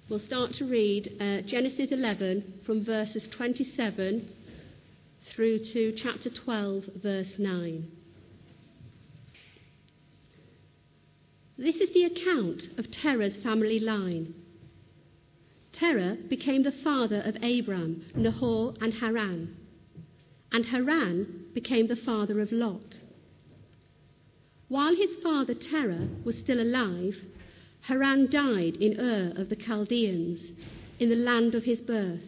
We'll start to read Genesis 11 from verses 27 through to chapter 12, verse 9. This is the account of Terah's family line. Terah became the father of Abram, Nahor, and Haran. And Haran became the father of Lot. While his father Terah was still alive, Haran died in Ur of the Chaldeans, in the land of his birth.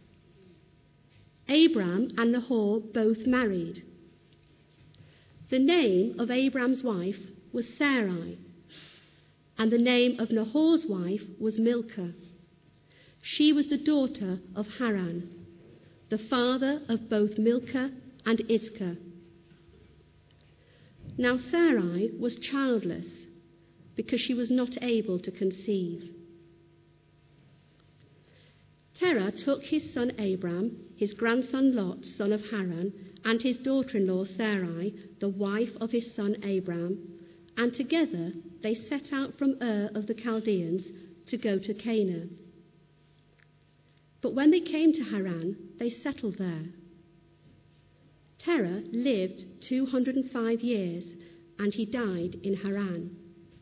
Abram and Nahor both married. The name of Abram's wife was Sarai, and the name of Nahor's wife was Milcah. She was the daughter of Haran, the father of both Milcah and Iscah. Now Sarai was childless, because she was not able to conceive. Terah took his son Abram, his grandson Lot, son of Haran, and his daughter-in-law Sarai, the wife of his son Abram, and together they set out from Ur of the Chaldeans to go to Canaan. But when they came to Haran, they settled there. Terah lived 205 years, and he died in Haran.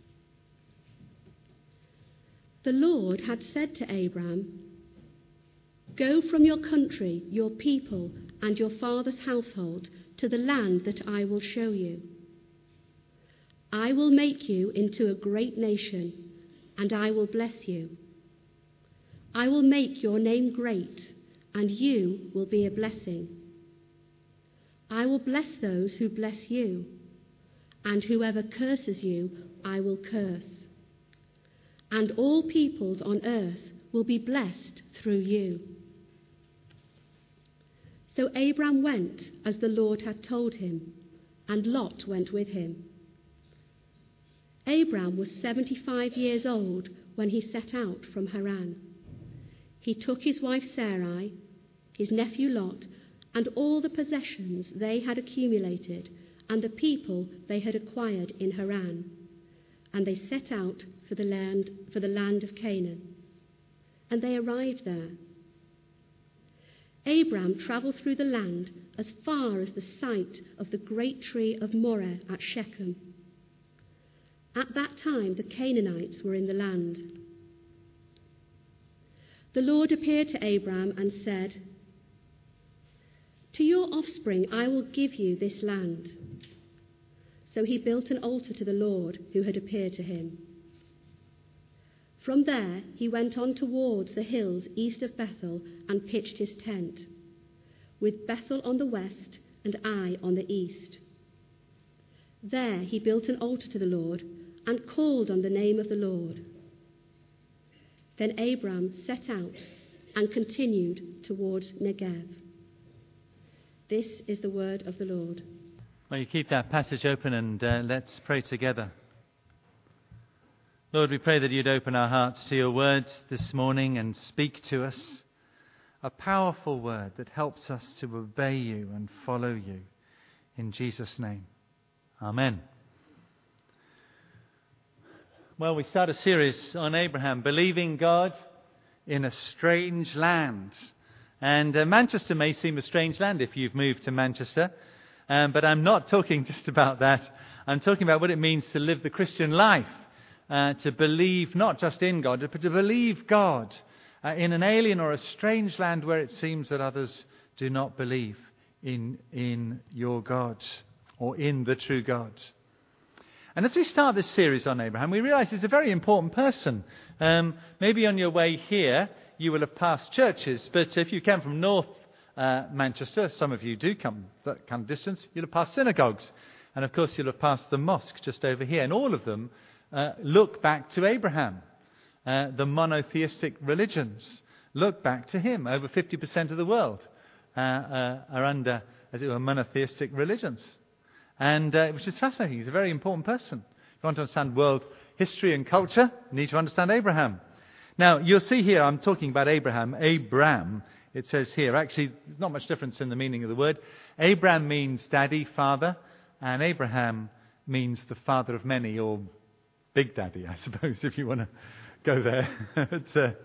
The Lord had said to Abram, "Go from your country, your people, and your father's household to the land that I will show you. I will make you into a great nation, and I will bless you. I will make your name great, and you will be a blessing. I will bless those who bless you, and whoever curses you, I will curse. And all peoples on earth will be blessed through you." So Abram went as the Lord had told him, and Lot went with him. Abram was 75 years old when he set out from Haran. He took his wife Sarai, his nephew Lot, and all the possessions they had accumulated, and the people they had acquired in Haran, and they set out for the land of Canaan. And they arrived there. Abram travelled through the land as far as the site of the great tree of Moreh at Shechem. At that time the Canaanites were in the land. The Lord appeared to Abram and said, "To your offspring I will give you this land." So he built an altar to the Lord who had appeared to him. From there he went on towards the hills east of Bethel and pitched his tent, with Bethel on the west and Ai on the east. There he built an altar to the Lord and called on the name of the Lord. Then Abram set out and continued towards Negev. This is the word of the Lord. Well, you keep that passage open and let's pray together. Lord, we pray that you'd open our hearts to your words this morning and speak to us. A powerful word that helps us to obey you and follow you. In Jesus' name. Amen. Well, we start a series on Abraham, believing God in a strange land. And Manchester may seem a strange land if you've moved to Manchester. But I'm not talking just about that. I'm talking about what it means to live the Christian life. To believe not just in God, but to believe God in an alien or a strange land where it seems that others do not believe in your God or in the true God. And as we start this series on Abraham, we realise he's a very important person. Maybe on your way here, you will have passed churches, but if you came from North Manchester, some of you do come that kind of distance, you'll have passed synagogues. And of course, you'll have passed the mosque just over here. And all of them look back to Abraham. The monotheistic religions look back to him. Over 50% of the world are under, as it were, monotheistic religions. And which is fascinating. He's a very important person. If you want to understand world history and culture, you need to understand Abraham. Now, you'll see here, I'm talking about Abraham. Abram, it says here. Actually, there's not much difference in the meaning of the word. Abram means daddy, father. And Abraham means the father of many, or big daddy, I suppose, if you want to go there.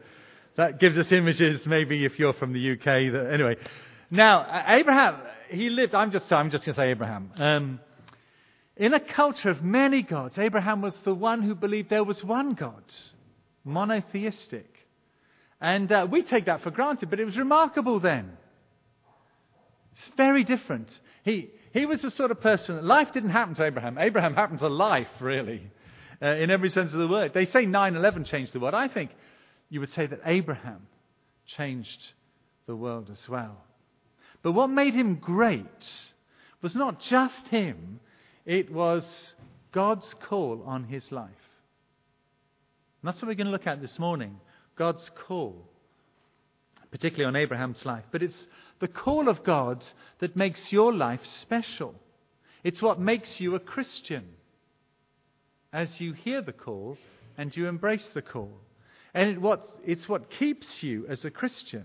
that gives us images, maybe if you're from the UK. Anyway, now, Abraham, he lived, I'm just going to say Abraham. In a culture of many gods, Abraham was the one who believed there was one God, monotheistic. And we take that for granted, but it was remarkable then. It's very different. He was the sort of person, life didn't happen to Abraham. Abraham happened to life, really, in every sense of the word. They say 9/11 changed the world. I think you would say that Abraham changed the world as well. But what made him great was not just him, it was God's call on his life. And that's what we're going to look at this morning. God's call, particularly on Abraham's life. But it's the call of God that makes your life special. It's what makes you a Christian as you hear the call and you embrace the call. And it's what keeps you as a Christian.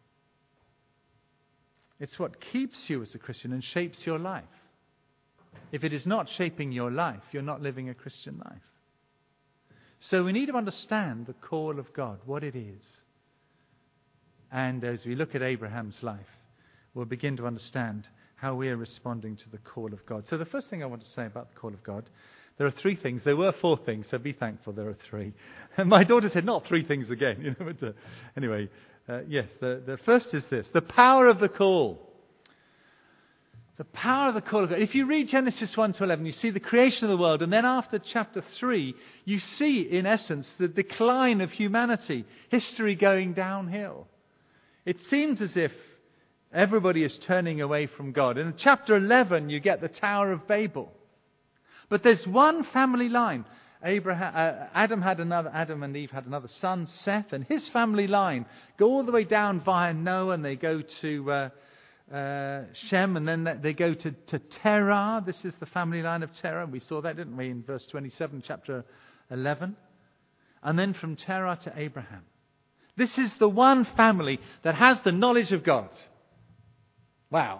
It's what keeps you as a Christian and shapes your life. If it is not shaping your life, you're not living a Christian life. So we need to understand the call of God, what it is. And as we look at Abraham's life, we'll begin to understand how we are responding to the call of God. So the first thing I want to say about the call of God, there are three things. There were four things, so be thankful there are three. And my daughter said, not three things again. Anyway, yes, the first is this, the power of the call. The power of the call of God. If you read Genesis 1-11, you see the creation of the world. And then after chapter 3, you see, in essence, the decline of humanity. History going downhill. It seems as if everybody is turning away from God. In chapter 11, you get the Tower of Babel. But there's one family line. Adam and Eve had another son, Seth. And his family line go all the way down via Noah. And they go to Shem, and then they go to Terah. This is the family line of Terah. We saw that, didn't we, in verse 27, chapter 11. And then from Terah to Abraham. This is the one family that has the knowledge of God. Wow.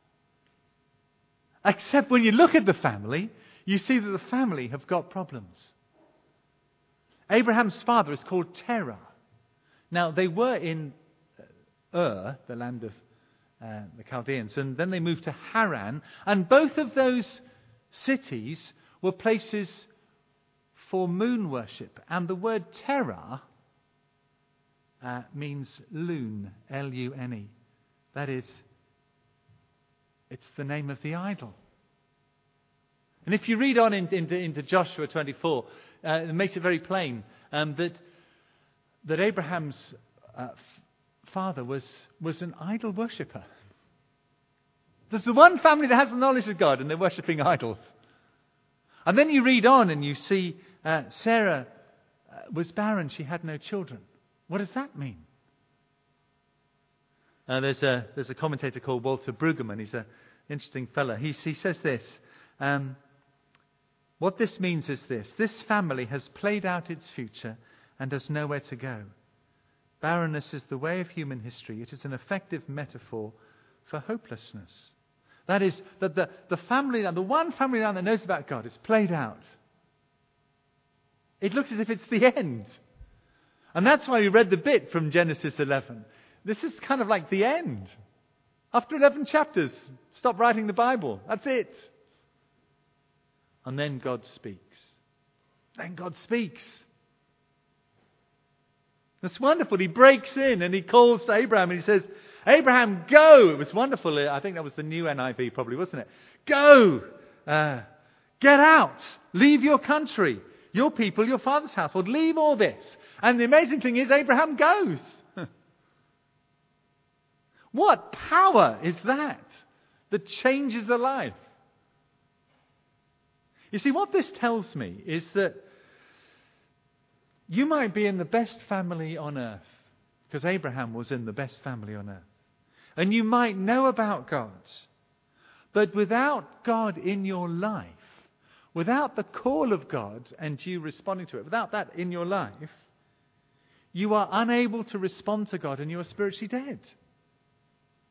Except when you look at the family, you see that the family have got problems. Abraham's father is called Terah. Now, they were in Ur, the land of the Chaldeans, and then they moved to Haran, and both of those cities were places for moon worship, and the word Terah means loon, L-U-N-E. That is, it's the name of the idol. And if you read on into Joshua 24, it makes it very plain that Abraham's father was an idol worshipper. There's the one family that has the knowledge of God and they're worshipping idols. And then you read on and you see Sarah was barren, she had no children. What does that mean? There's a commentator called Walter Brueggemann. He's an interesting fellow. He says this. What this means is this. This family has played out its future and has nowhere to go. Barrenness is the way of human history. It is an effective metaphor for hopelessness. That is, that the family line, the one family line that knows about God, is played out. It looks as if it's the end. And that's why we read the bit from Genesis 11. This is kind of like the end. After 11 chapters, stop writing the Bible. That's it. And then God speaks. Then God speaks. That's wonderful. He breaks in and he calls to Abraham and he says, Abraham, go. It was wonderful. I think that was the new NIV probably, wasn't it? Go. Get out. Leave your country, your people, your father's household. Leave all this. And the amazing thing is Abraham goes. What power is that changes a life? You see, what this tells me is that you might be in the best family on earth, because Abraham was in the best family on earth. And you might know about God. But without God in your life, without the call of God and you responding to it, without that in your life, you are unable to respond to God and you are spiritually dead.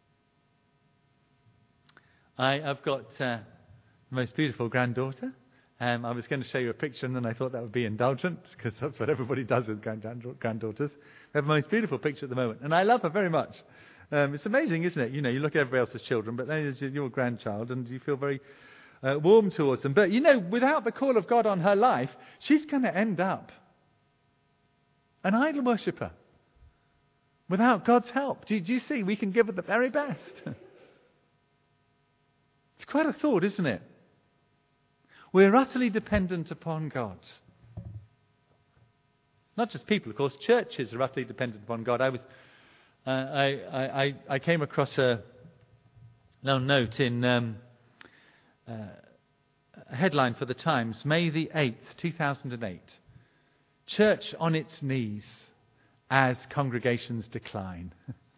I've got the most beautiful granddaughter. I was going to show you a picture, and then I thought that would be indulgent, because that's what everybody does with granddaughters. We have the most beautiful picture at the moment, and I love her very much. It's amazing, isn't it? You know, you look at everybody else's children, but then there's your grandchild, and you feel very warm towards them. But, you know, without the call of God on her life, she's going to end up an idol worshipper. Without God's help. Do you see? We can give her the very best. It's quite a thought, isn't it? We're utterly dependent upon God. Not just people, of course. Churches are utterly dependent upon God. I came across a little note in a headline for the Times, May the 8th, 2008. Church on its knees as congregations decline.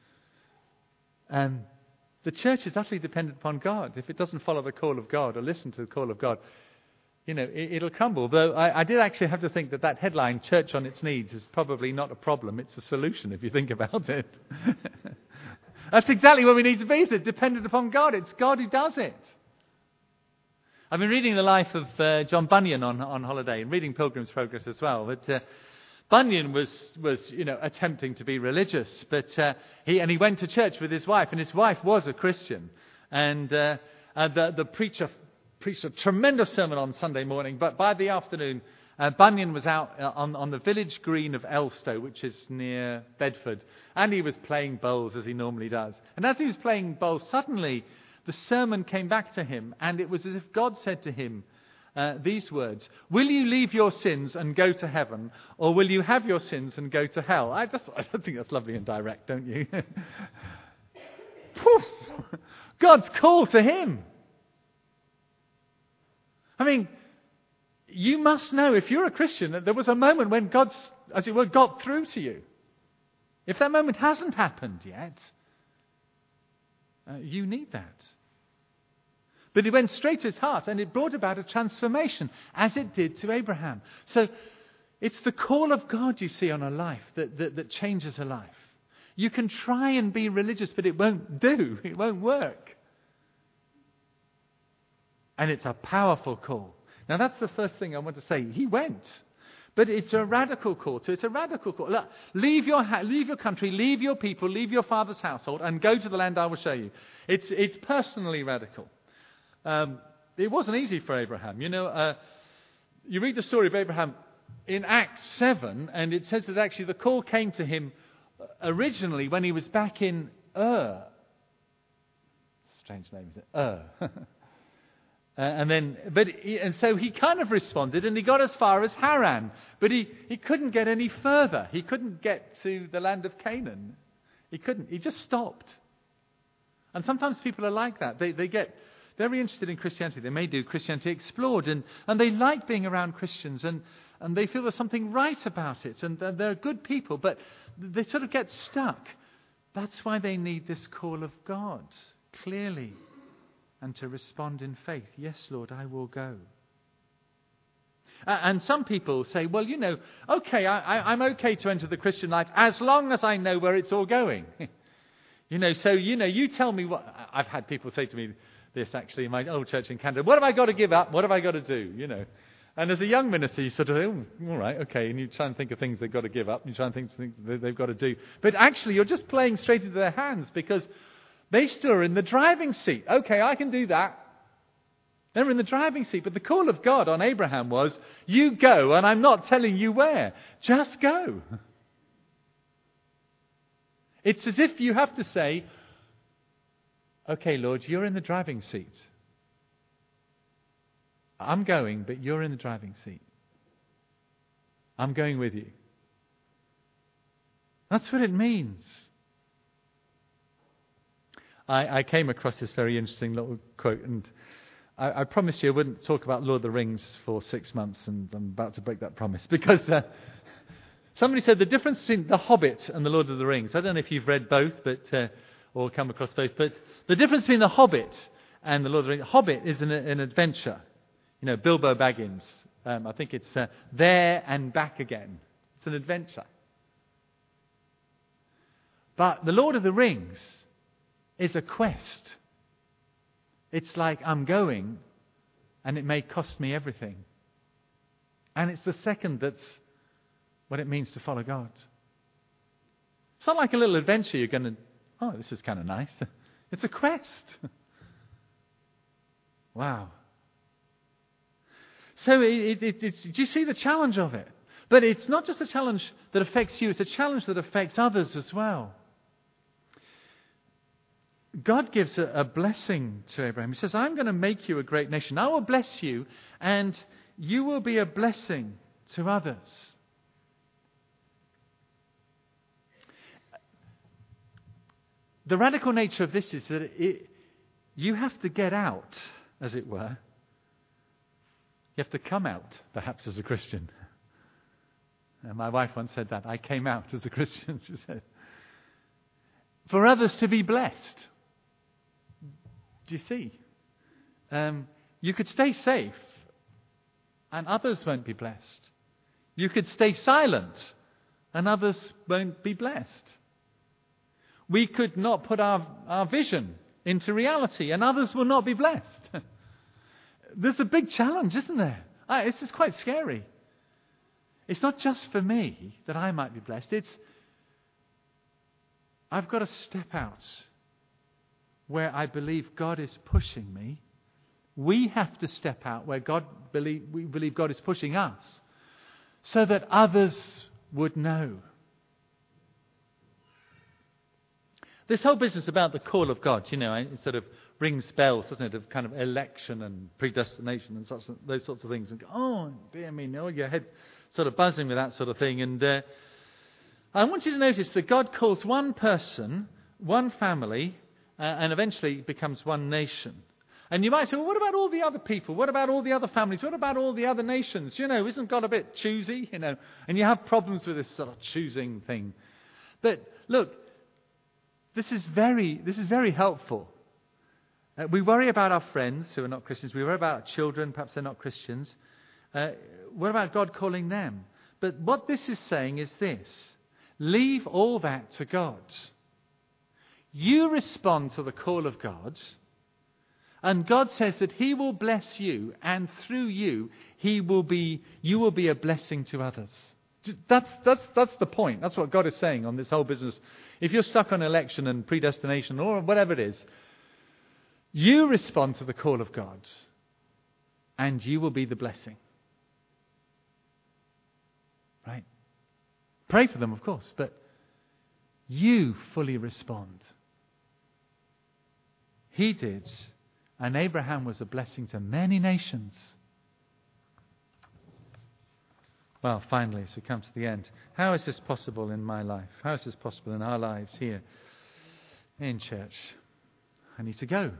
The church is utterly dependent upon God. If it doesn't follow the call of God or listen to the call of God, you know, it'll crumble. Though I did actually have to think that headline, church on its knees, is probably not a problem. It's a solution if you think about it. That's exactly where we need to be, isn't it? Dependent upon God. It's God who does it. I've been reading the life of John Bunyan on holiday, and reading Pilgrim's Progress as well. But Bunyan was attempting to be religious, but he went to church with his wife, and his wife was a Christian, and the preacher preached a tremendous sermon on Sunday morning. But by the afternoon, Bunyan was out on the village green of Elstow, which is near Bedford, and he was playing bowls as he normally does. And as he was playing bowls, suddenly the sermon came back to him, and it was as if God said to him these words: "Will you leave your sins and go to heaven, or will you have your sins and go to hell?" I think that's lovely and direct, don't you? God's call to him. I mean, you must know, if you're a Christian, that there was a moment when God's, as it were, got through to you. If that moment hasn't happened yet, you need that. But it went straight to his heart, and it brought about a transformation, as it did to Abraham. So it's the call of God, you see, on a life that changes a life. You can try and be religious, but it won't do. It won't work. And it's a powerful call. Now, that's the first thing I want to say. He went. But it's a radical call too. It's a radical call. Look, leave your country, leave your people, leave your father's household, and go to the land I will show you. It's personally radical. It wasn't easy for Abraham. You know, you read the story of Abraham in Acts 7, and it says that actually the call came to him originally when he was back in Ur. Strange name, is it? Ur. And so he kind of responded, and he got as far as Haran, but he couldn't get any further. He couldn't get to the land of Canaan. He couldn't. He just stopped. And sometimes people are like that. They get very interested in Christianity. They may do Christianity Explored, and they like being around Christians, and they feel there's something right about it, and they're good people, but they sort of get stuck. That's why they need this call of God, clearly. And to respond in faith. Yes, Lord, I will go. And some people say, well, you know, okay, I'm okay to enter the Christian life as long as I know where it's all going. You tell me what... I've had people say to me this, actually, in my old church in Canada. What have I got to give up? What have I got to do? You know. And as a young minister, you sort of, all right, okay. And you try and think of things they've got to give up. And you try and think of things that they've got to do. But actually, you're just playing straight into their hands, because they still are in the driving seat. Okay, I can do that. They're in the driving seat. But the call of God on Abraham was, you go, and I'm not telling you where. Just go. It's as if you have to say, okay, Lord, you're in the driving seat. I'm going, but you're in the driving seat. I'm going with you. That's what it means. I came across this very interesting little quote, and I promised you I wouldn't talk about Lord of the Rings for 6 months, and I'm about to break that promise, because somebody said the difference between The Hobbit and the Lord of the Rings, I don't know if you've read both, or come across both, but the difference between The Hobbit and the Lord of the Rings, Hobbit is an adventure. You know, Bilbo Baggins, I think it's there and back again. It's an adventure. But the Lord of the Rings is a quest. It's like, I'm going, and it may cost me everything. And it's the second that's what it means to follow God. It's not like a little adventure you're going to, oh, this is kind of nice. It's a quest. Wow. So do you see the challenge of it? But it's not just a challenge that affects you, it's a challenge that affects others as well. God gives a blessing to Abraham. He says, I'm going to make you a great nation. I will bless you, and you will be a blessing to others. The radical nature of this is that you have to get out, as it were. You have to come out, perhaps, as a Christian. And my wife once said that. I came out as a Christian, she said. For others to be blessed. Do you see? You could stay safe, and others won't be blessed. You could stay silent, and others won't be blessed. We could not put our vision into reality, and others will not be blessed. There's a big challenge, isn't there? This is quite scary. It's not just for me that I might be blessed. I've got to step out where I believe God is pushing me. We have to step out where we believe God is pushing us, so that others would know. This whole business about the call of God, it sort of rings bells, doesn't it, of kind of election and predestination and those sorts of things. And oh, dear me, no, your head sort of buzzing with that sort of thing. And I want you to notice that God calls one person, one family, and eventually becomes one nation. And you might say, well, what about all the other people? What about all the other families? What about all the other nations? Isn't God a bit choosy? And you have problems with this sort of choosing thing. But look, this is very helpful. We worry about our friends who are not Christians. We worry about our children, perhaps they're not Christians. What about God calling them? But what this is saying is this: leave all that to God. You respond to the call of God, and God says that He will bless you, and through you, you will be a blessing to others. That's the point. That's what God is saying on this whole business. If you're stuck on election and predestination or whatever it is, you respond to the call of God, and you will be the blessing. Right? Pray for them, of course, but you fully respond. He did, and Abraham was a blessing to many nations. Well, finally, as we come to the end, how is this possible in my life? How is this possible in our lives here in church? I need to go.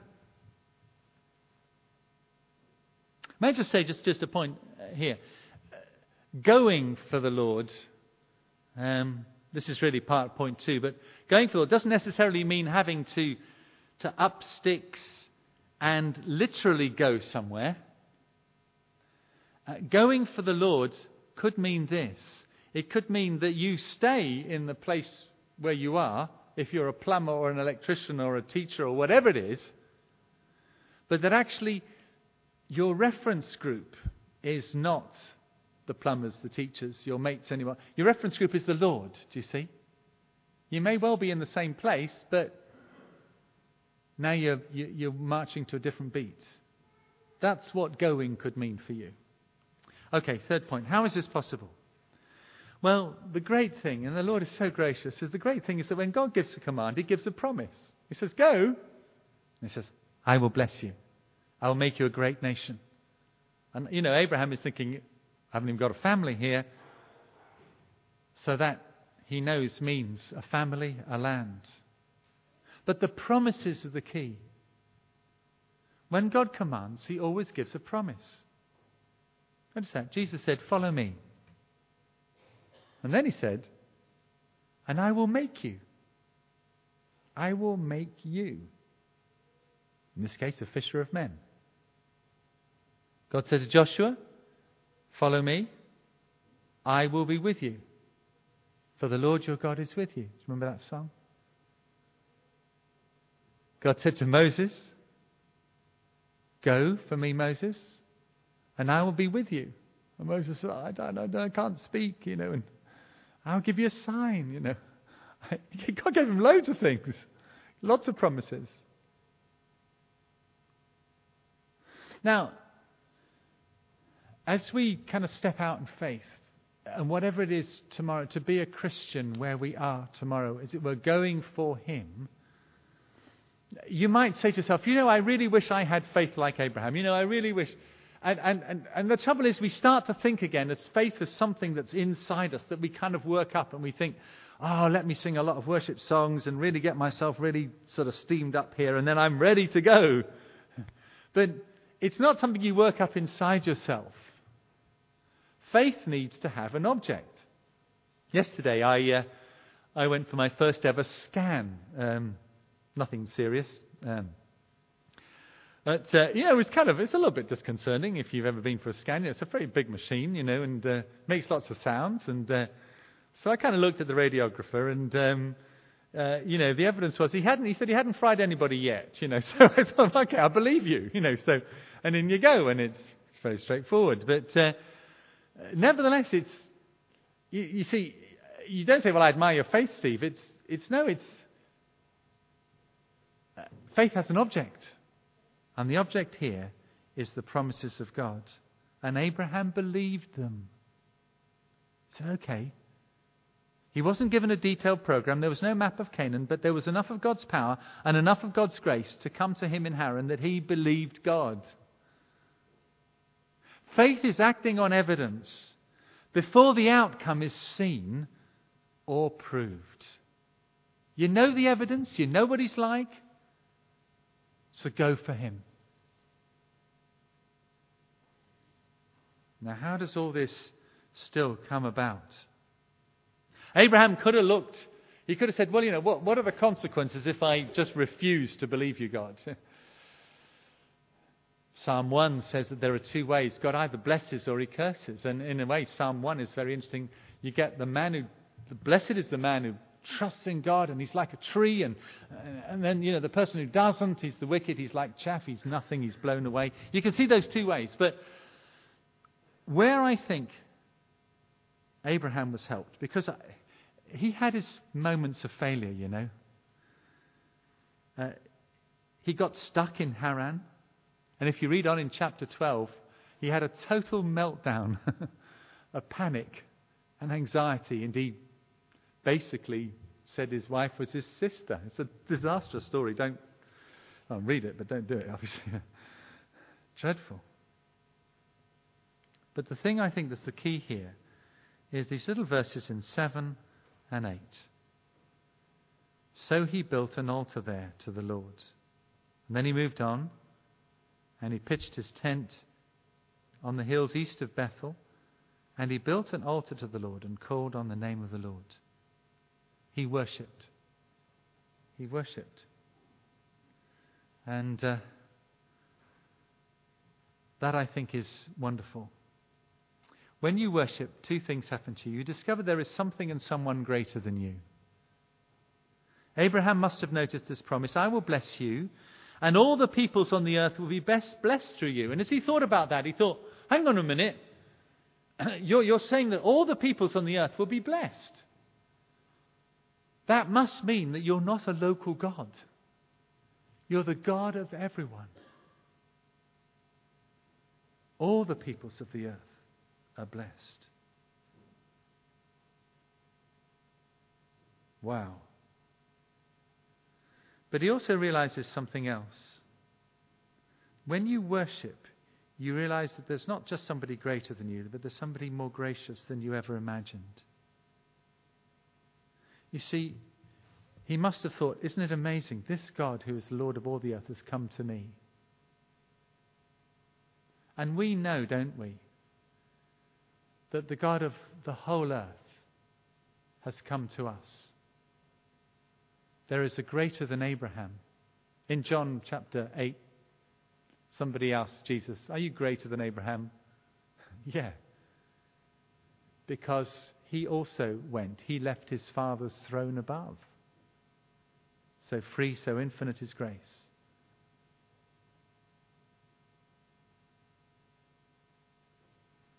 May I just say, just a point here. Going for the Lord, this is really point 2, but going for the Lord doesn't necessarily mean having to up sticks and literally go somewhere. Going for the Lord could mean this. It could mean that you stay in the place where you are, if you're a plumber or an electrician or a teacher or whatever it is, but that actually your reference group is not the plumbers, the teachers, your mates anymore. Your reference group is the Lord, do you see? You may well be in the same place, but now you're marching to a different beat. That's what going could mean for you. Okay, third point. How is this possible? Well, the great thing, and the Lord is so gracious, is the great thing is that when God gives a command, He gives a promise. He says, go. And He says, I will bless you. I will make you a great nation. And, Abraham is thinking, I haven't even got a family here. So that, he knows, means a family, a land. But the promises are the key. When God commands, He always gives a promise. Understand? Jesus said, follow me. And then He said, and I will make you. I will make you. In this case, a fisher of men. God said to Joshua, follow me. I will be with you. For the Lord your God is with you. Do you remember that song? God said to Moses, go for me, Moses, and I will be with you. And Moses said, I don't know, I can't speak, and I'll give you a sign, God gave him loads of things, lots of promises. Now, as we kind of step out in faith, and whatever it is tomorrow, to be a Christian where we are tomorrow, as it were, going for Him, you might say to yourself, I really wish I had faith like Abraham. I really wish. And the trouble is, we start to think again as faith as something that's inside us that we kind of work up, and we think, let me sing a lot of worship songs and really get myself really sort of steamed up here, and then I'm ready to go. But it's not something you work up inside yourself. Faith needs to have an object. Yesterday, I went for my first ever scan. Nothing serious. But, it's a little bit disconcerting if you've ever been for a scan. It's a very big machine, and makes lots of sounds. And so I kind of looked at the radiographer, and, the evidence was he said he hadn't fried anybody yet, So I thought, okay, I believe you, So, and in you go, and it's very straightforward. But nevertheless, you see, you don't say, well, I admire your faith, Steve. Faith has an object. And the object here is the promises of God. And Abraham believed them. So, okay. He wasn't given a detailed program. There was no map of Canaan, but there was enough of God's power and enough of God's grace to come to him in Haran that he believed God. Faith is acting on evidence before the outcome is seen or proved. You know the evidence, you know what he's like, so go for him. Now, how does all this still come about? Abraham could have looked, he could have said, well, what are the consequences if I just refuse to believe you, God? Psalm 1 says that there are two ways. God either blesses or he curses. And in a way, Psalm 1 is very interesting. You get blessed is the man who trusts in God and he's like a tree. And then, the person who doesn't, he's the wicked. He's like chaff. He's nothing. He's blown away. You can see those two ways. But where I think Abraham was helped, because he had his moments of failure, He got stuck in Haran. And if you read on in chapter 12, he had a total meltdown of panic and anxiety. And he basically said his wife was his sister. It's a disastrous story. Don't read it, but don't do it, obviously. Dreadful. But the thing I think that's the key here is these little verses in 7 and 8. So he built an altar there to the Lord. And then he moved on and he pitched his tent on the hills east of Bethel. And he built an altar to the Lord and called on the name of the Lord. He worshipped. He worshipped. And that I think is wonderful. When you worship, two things happen to you. You discover there is something and someone greater than you. Abraham must have noticed this promise. I will bless you, and all the peoples on the earth will be blessed through you. And as he thought about that, he thought, hang on a minute. You're saying that all the peoples on the earth will be blessed. That must mean that you're not a local God. You're the God of everyone. All the peoples of the earth are blessed. Wow. But he also realizes something else. When you worship, you realize that there's not just somebody greater than you, but there's somebody more gracious than you ever imagined. You see, he must have thought, isn't it amazing? This God who is the Lord of all the earth has come to me. And we know, don't we, that the God of the whole earth has come to us. There is a greater than Abraham. In John chapter 8, somebody asked Jesus, are you greater than Abraham? Yeah. Because he also went. He left his Father's throne above. So free, so infinite is grace.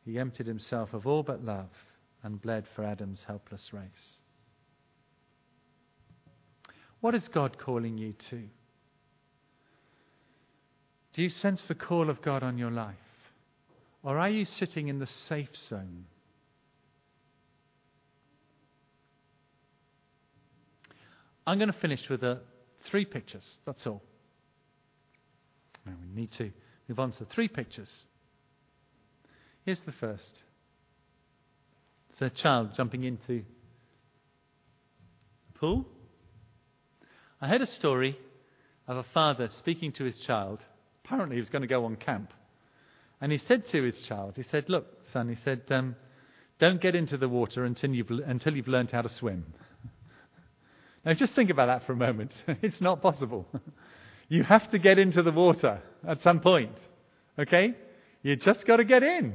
He emptied himself of all but love and bled for Adam's helpless race. What is God calling you to? Do you sense the call of God on your life? Or are you sitting in the safe zone? I'm going to finish with 3 pictures. That's all. Now we need to move on to 3 pictures. Here's the first. It's a child jumping into a pool. I heard a story of a father speaking to his child. Apparently he was going to go on camp. And he said to his child, he said, "Look, son," he said, "don't get into the water until you've learned how to swim." Now just think about that for a moment. It's not possible. You have to get into the water at some point. Okay? You just got to get in.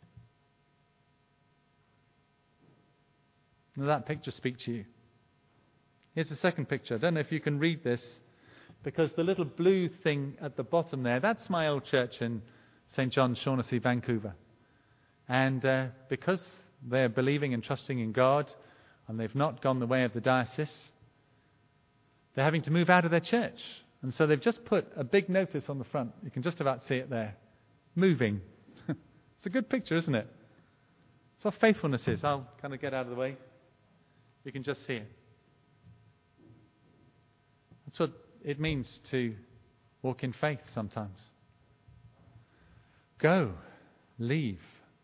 Now that picture speak to you. Here's the second picture. I don't know if you can read this, because the little blue thing at the bottom there, that's my old church in St. John's, Shaughnessy, Vancouver. And because they're believing and trusting in God, and they've not gone the way of the diocese, they're having to move out of their church. And so they've just put a big notice on the front. You can just about see it there. Moving. It's a good picture, isn't it? It's what faithfulness is. I'll kind of get out of the way. You can just see it. That's what it means to walk in faith sometimes. Go. Leave.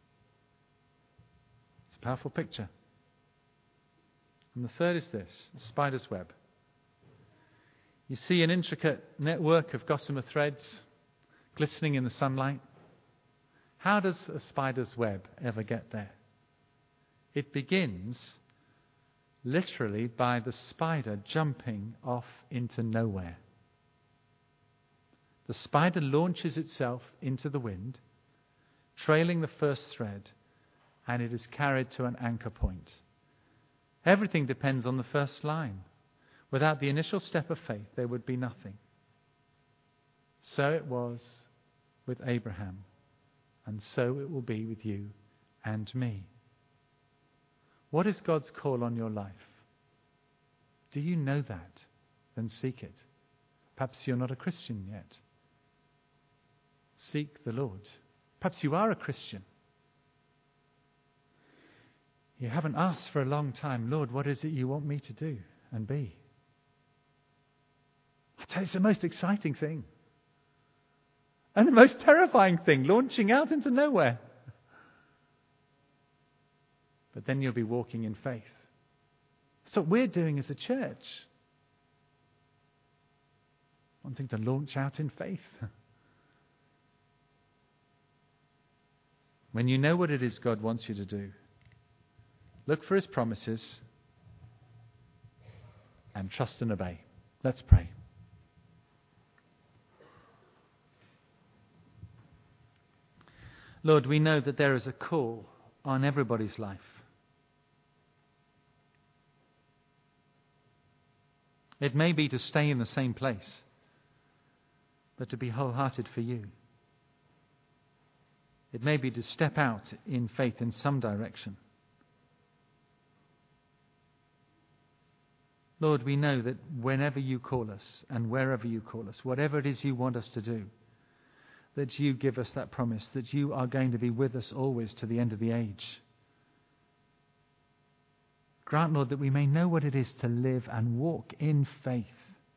It's a powerful picture. And the third is this, a spider's web. You see an intricate network of gossamer threads glistening in the sunlight. How does a spider's web ever get there? It begins literally by the spider jumping off into nowhere. The spider launches itself into the wind, trailing the first thread, and it is carried to an anchor point. Everything depends on the first line. Without the initial step of faith, there would be nothing. So it was with Abraham, and so it will be with you and me. What is God's call on your life? Do you know that? Then seek it. Perhaps you're not a Christian yet. Seek the Lord. Perhaps you are a Christian. You haven't asked for a long time, "Lord, what is it you want me to do and be?" I tell you, it's the most exciting thing. And the most terrifying thing, launching out into nowhere. But then you'll be walking in faith. That's what we're doing as a church. Wanting to launch out in faith. When you know what it is God wants you to do, look for His promises and trust and obey. Let's pray. Lord, we know that there is a call on everybody's life. It may be to stay in the same place, but to be wholehearted for you. It may be to step out in faith in some direction. Lord, we know that whenever you call us and wherever you call us, whatever it is you want us to do, that you give us that promise that you are going to be with us always to the end of the age. Grant, Lord, that we may know what it is to live and walk in faith,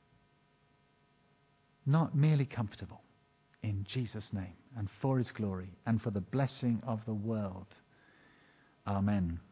not merely comfortable, in Jesus' name and for His glory and for the blessing of the world. Amen.